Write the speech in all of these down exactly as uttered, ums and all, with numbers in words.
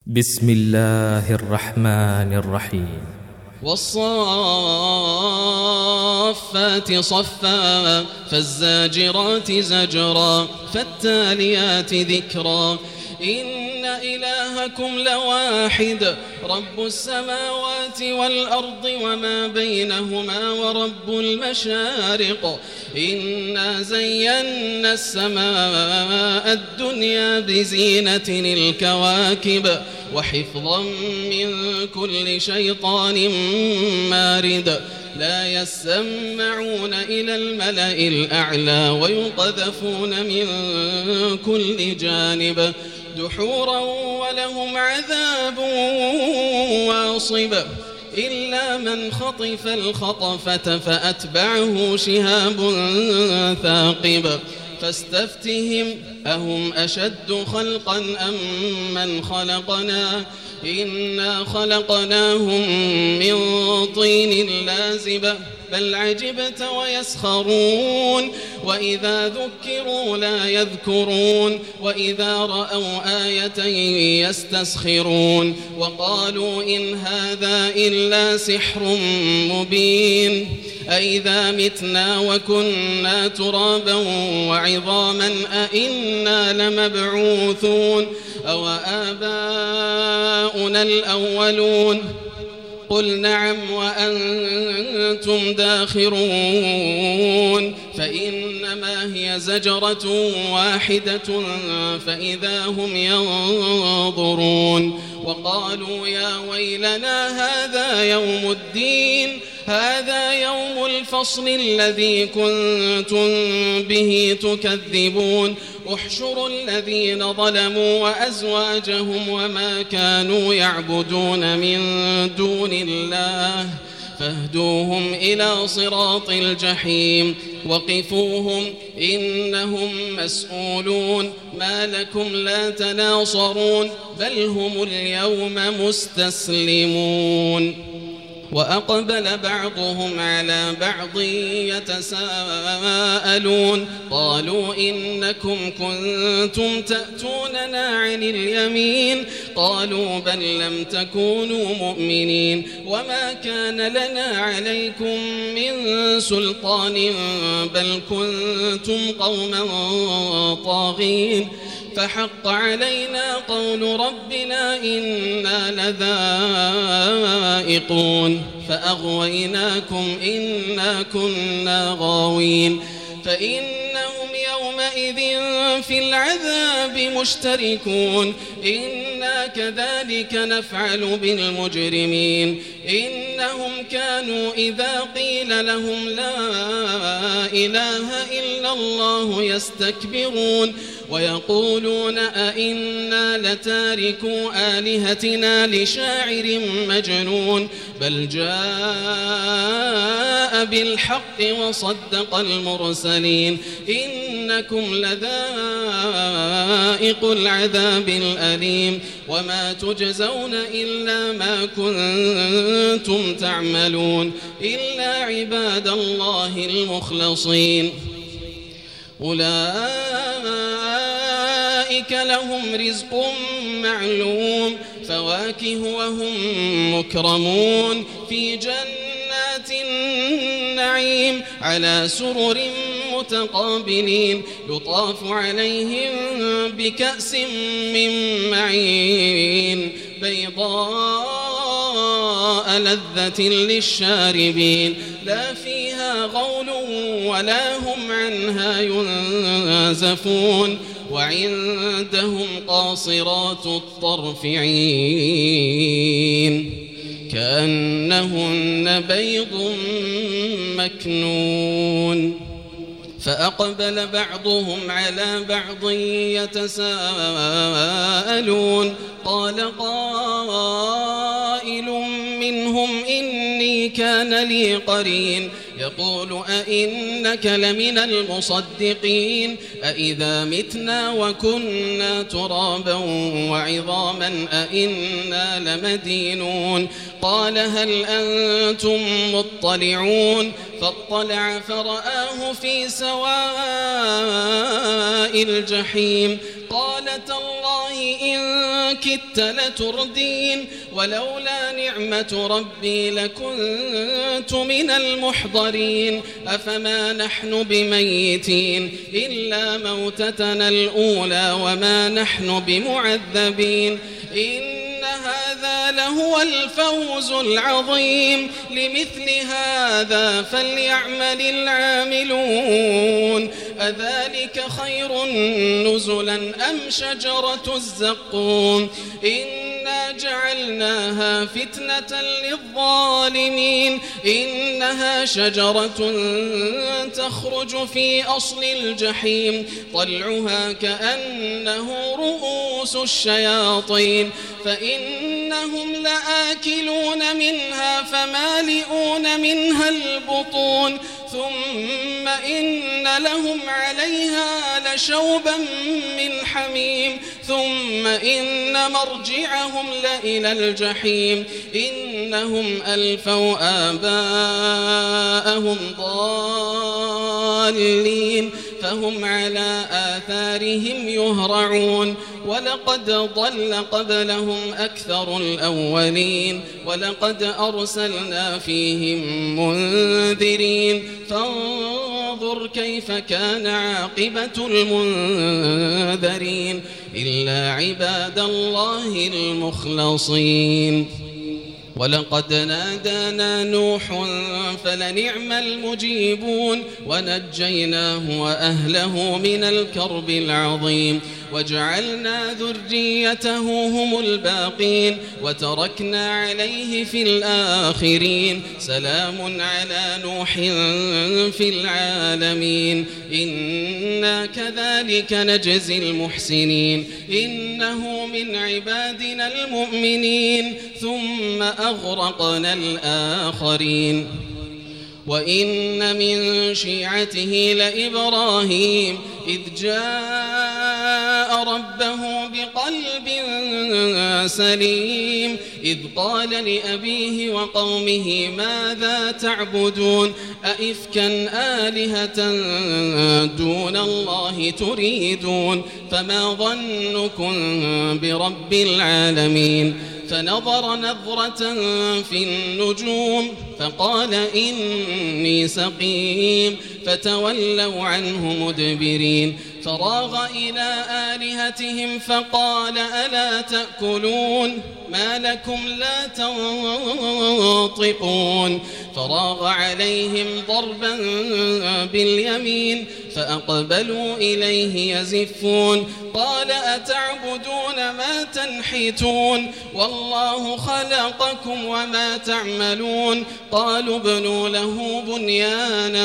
بسم الله الرحمن الرحيم. والصافات صفا فالزاجرات زجرا فالتاليات ذكرا إن إلهكم لواحد رب السماوات والأرض وما بينهما ورب المشارق إنا زينا السماء الدنيا بزينة الكواكب وحفظا من كل شيطان مارد لا يسمعون إلى الملأ الأعلى ويقذفون من كل جانب دحورا ولهم عذاب واصب إلا من خطف الخطفة فأتبعه شهاب ثاقب فاستفتهم أهم أشد خلقا أم من خلقنا إنا خلقناهم من طين لازب بل عجبت ويسخرون وإذا ذكروا لا يذكرون وإذا رأوا آية يستسخرون وقالوا إن هذا إلا سحر مبين أإذا متنا وكنا ترابا وعظاما أإنا لمبعوثون أو آباؤنا الأولون قل نعم وأنتم داخرون فإنما هي زجرة واحدة فإذا هم ينظرون وقالوا يا ويلنا هذا يوم الدين هذا يوم الفصل الذي كنتم به تكذبون احشروا الذين ظلموا وأزواجهم وما كانوا يعبدون من دون الله فاهدوهم إلى صراط الجحيم وقفوهم إنهم مسؤولون ما لكم لا تناصرون بل هم اليوم مستسلمون وأقبل بعضهم على بعض يتساءلون قالوا إنكم كنتم تأتوننا عن اليمين قالوا بل لم تكونوا مؤمنين وما كان لنا عليكم من سلطان بل كنتم قوما طاغين فحق علينا قول ربنا إنا لذائقون فأغويناكم إنا كنا غاوين فإنهم يومئذ في العذاب مشتركون إنا كذلك نفعل بالمجرمين إنهم كانوا إذا قيل لهم لا إله إلا الله يستكبرون ويقولون أئنا لتاركو آلهتنا لشاعر مجنون بل جاء بالحق وصدق المرسلين إنكم لذائق العذاب الأليم وما تجزون إلا ما كنتم تعملون إلا عباد الله المخلصين أولئك لهم رزق معلوم فواكه وهم مكرمون في جنات النعيم على سرر متقابلين يطاف عليهم بكأس من معين بيضاء لذة للشاربين لا فيها غول ولا هم عنها ينزفون وعندهم قاصرات الطرف عين كأنهن بيض مكنون فأقبل بعضهم على بعض يتساءلون قال قائل منهم إني كان لي قرين يقول أئنك لمن المصدقين أئذا متنا وكنا ترابا وعظاما أئنا لمدينون قال هل أنتم مطلعون فاطلع فرآه في سواء الجحيم قال تالله إن كدت لتردين ولولا نعمة ربي لكنت من المحضرين أفما نحن بميتين إلا موتتنا الأولى وما نحن بمعذبين إن هذا لهو الفوز العظيم لمثل هذا فليعمل العاملون أذلك خير نزلا أم شجرة الزقوم إنا جعلناها فتنة للظالمين إنها شجرة تخرج في أصل الجحيم طلعها كأنه رؤوس الشياطين فإنهم لآكلون منها فمالئون منها البطون ثم إن لهم عليها لشوبا من حميم ثم إن مرجعهم لإلى الجحيم إنهم ألفوا آباءهم ضالين فهم على آثارهم يهرعون ولقد ضل قبلهم أكثر الأولين ولقد أرسلنا فيهم منذرين فانظر كيف كان عاقبة المنذرين إلا عباد الله المخلصين ولقد نادانا نوح فلنعم المجيبون ونجيناه وأهله من الكرب العظيم وجعلنا ذريته هم الباقين وتركنا عليه في الآخرين سلام على نوح في العالمين إنا كذلك نجزي المحسنين إنه من عبادنا المؤمنين ثم أغرقنا الآخرين وإن من شيعته لإبراهيم إذ جاء ربه بقلب سليم إذ قال لأبيه وقومه ماذا تعبدون أئفكا آلهة دون الله تريدون فما ظنكم برب العالمين فنظر نظرة في النجوم فقال إني سقيم فتولوا عنه مدبرين فراغ إلى آلهتهم فقال ألا تأكلون ما لكم لا تنطقون فراغ عليهم ضربا باليمين فأقبلوا إليه يزفون قال أتعبدون ما تنحتون والله خلقكم وما تعملون قالوا ابنوا له بنيانا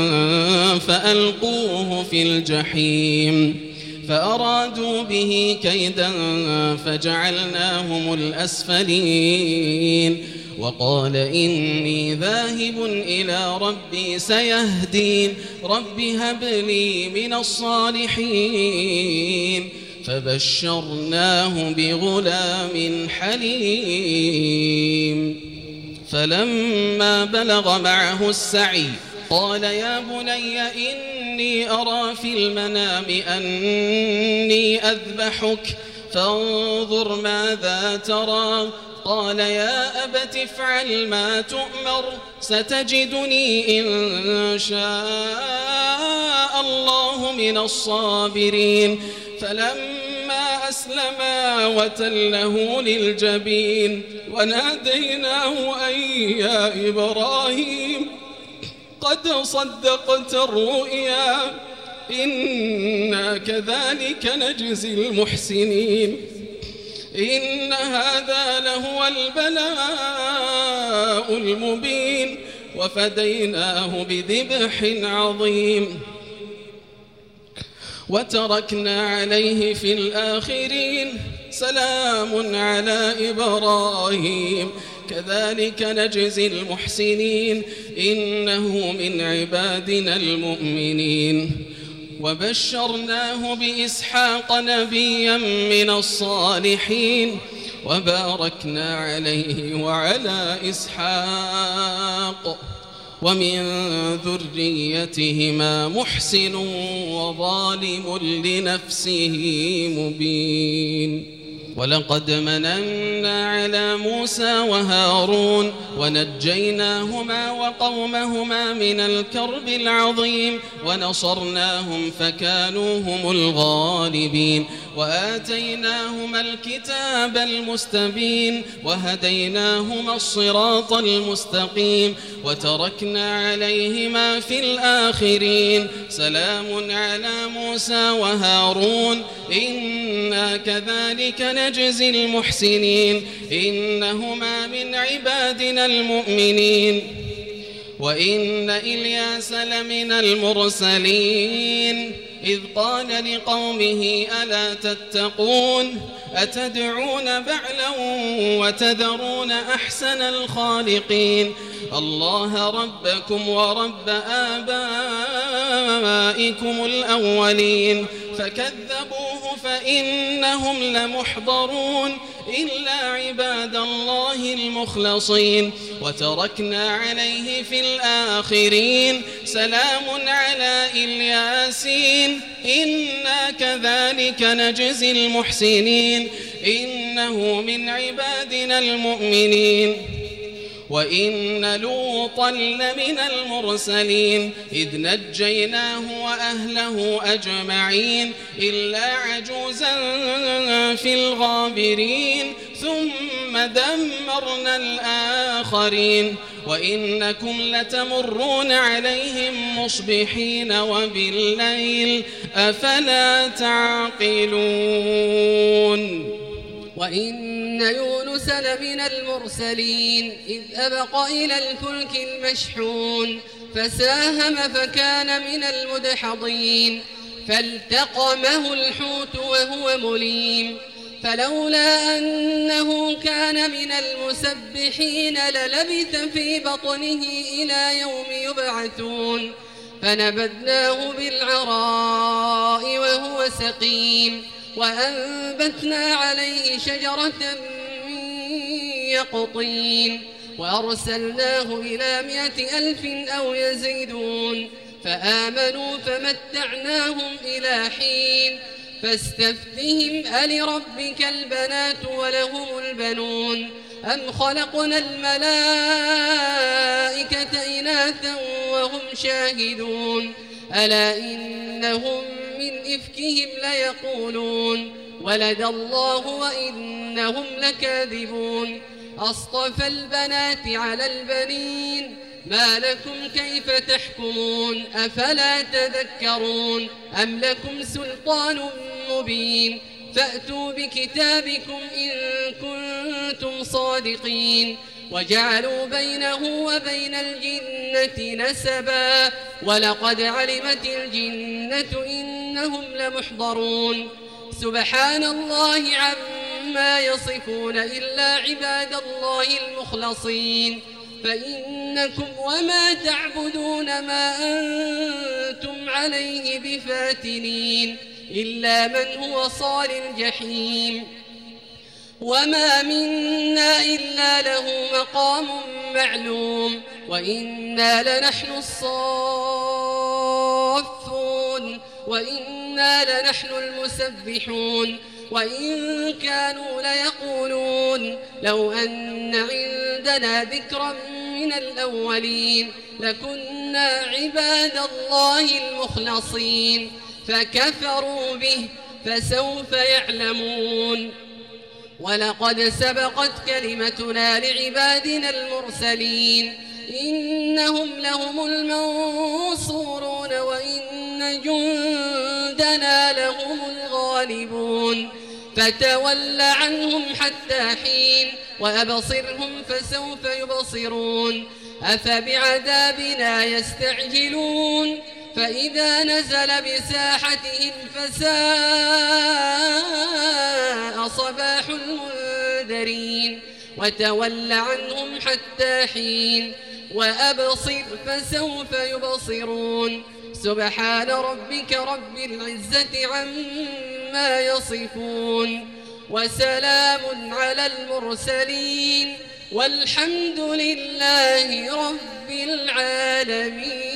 فألقوه في الجحيم فأرادوا به كيدا فجعلناهم الأسفلين وقال إني ذاهب إلى ربي سيهدين رب هب لي من الصالحين فبشرناه بغلام حليم فلما بلغ معه السعي قال يا بني إني أرى في المنام أني أذبحك فانظر ماذا ترى قال يا أبت افعل ما تؤمر ستجدني إن شاء الله من الصابرين فلما أسلما وتله للجبين وناديناه أن يا إبراهيم قد صدقت الرؤيا إنا كذلك نجزي المحسنين إن هذا لهو البلاء المبين وفديناه بذبح عظيم وتركنا عليه في الآخرين سلام على إبراهيم كذلك نجزي المحسنين إنه من عبادنا المؤمنين وبشرناه بإسحاق نبيا من الصالحين وباركنا عليه وعلى إسحاق ومن ذريتهما محسن وظالم لنفسه مبين ولقد مننا على موسى وهارون ونجيناهما وقومهما من الكرب العظيم ونصرناهم فكانوا هم الغالبين وآتيناهما الكتاب المستبين وهديناهما الصراط المستقيم وتركنا عليهما في الآخرين سلام على موسى وهارون إنا كذلك نجزي المحسنين إنهما من عبادنا المؤمنين وإن إلياس لمن المرسلين إذ قال لقومه ألا تتقون أتدعون بعلا وتذرون أحسن الخالقين الله ربكم ورب آبائكم الأولين فكذبوه فإنهم لمحضرون إلا عباد الله المخلصين وتركنا عليه في الآخرين سلام على الياسين إنا كذلك نجزي المحسنين إنه من عبادنا المؤمنين وإن لوطا لمن المرسلين إذ نجيناه وأهله أجمعين إلا عجوزا في الغابرين ثم دمرنا الآخرين وإنكم لتمرون عليهم مصبحين وبالليل أفلا تعقلون وإن يونس لمن المرسلين إذ أبق إلى الفلك المشحون فساهم فكان من المدحضين فالتقمه الحوت وهو مليم فلولا أنه كان من المسبحين للبث في بطنه إلى يوم يبعثون فنبذناه بالعراء وهو سقيم وأنبتنا عليه شجرة من يقطين وأرسلناه إلى مائة ألف أو يزيدون فآمنوا فمتعناهم إلى حين فاستفتهم ألربك البنات ولهم البنون أم خلقنا الملائكة إناثا وهم شاهدون ألا إنهم من إفكهم ليقولون ولد الله وإنهم لكاذبون أصطفى البنات على البنين ما لكم كيف تحكمون أفلا تذكرون أم لكم سلطان مبين فأتوا بكتابكم إن كنتم صادقين وجعلوا بينه وبين الجنة نسبا ولقد علمت الجنة إنهم لمحضرون سبحان الله عما يصفون إلا عباد الله المخلصين فإنكم وما تعبدون ما أنتم عليه بفاتنين إلا من هو صال الجحيم وما منا إلا له مقام معلوم وإنا لنحن الصافون وإنا لنحن المسبحون وإن كانوا ليقولون لو أن عندنا ذكرا من الأولين لكنا عباد الله المخلصين فكفروا به فسوف يعلمون ولقد سبقت كلمتنا لعبادنا المرسلين إنهم لهم المنصورون وإن جندنا لهم الغالبون فتول عنهم حتى حين وأبصرهم فسوف يبصرون أفبعذابنا يستعجلون فإذا نزل بساحتهم فساء صباح المنذرين وتول عنهم حتى حين وأبصر فسوف يبصرون سبحان ربك رب العزة عما يصفون وسلام على المرسلين والحمد لله رب العالمين.